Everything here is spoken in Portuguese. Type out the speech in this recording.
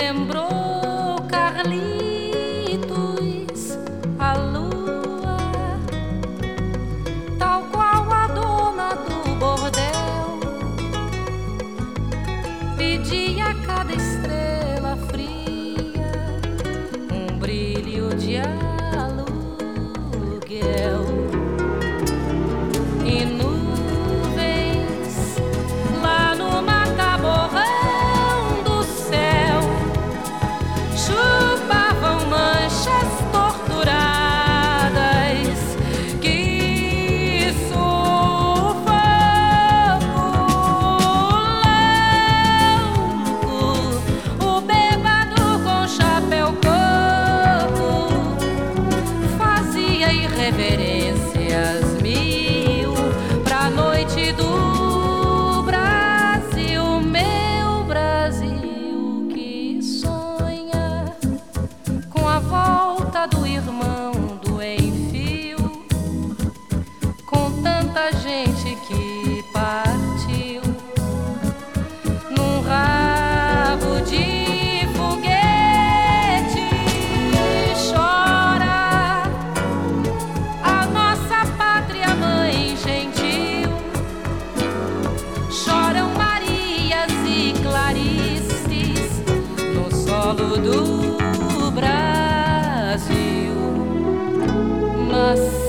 lembrou Carlitos, a lua, tal qual a dona do bordel, pedia a cada estrela fria um brilho de aluguel. E nuvens lá no mataborrão do céu chupavam manchas torturadas que sufoco louco, o bêbado com chapéu coco fazia irreverências mil pra noite do Brasil, meu Brasil que sonha com a volta do irmão do enfio, com tanta gente que partiu num rabo de foguete. Chora a nossa pátria mãe gentil, choram Marias e Clarices no solo do Brasil. Mas